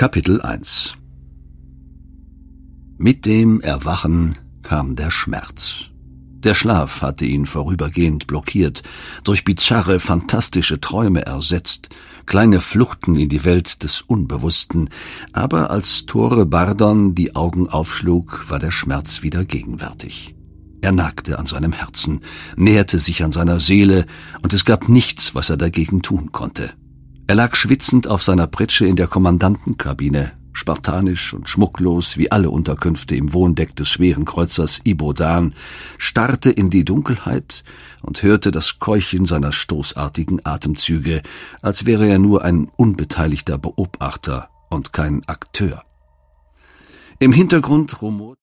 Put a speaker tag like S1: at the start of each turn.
S1: Kapitel 1. Mit dem Erwachen kam der Schmerz. Der Schlaf hatte ihn vorübergehend blockiert, durch bizarre, fantastische Träume ersetzt, kleine Fluchten in die Welt des Unbewussten, aber als Tore Bardon die Augen aufschlug, war der Schmerz wieder gegenwärtig. Er nagte an seinem Herzen, näherte sich an seiner Seele, und es gab nichts, was er dagegen tun konnte. Er lag schwitzend auf seiner Pritsche in der Kommandantenkabine, spartanisch und schmucklos wie alle Unterkünfte im Wohndeck des schweren Kreuzers Ibodan, starrte in die Dunkelheit und hörte das Keuchen seiner stoßartigen Atemzüge, als wäre er nur ein unbeteiligter Beobachter und kein Akteur. Im Hintergrund rumort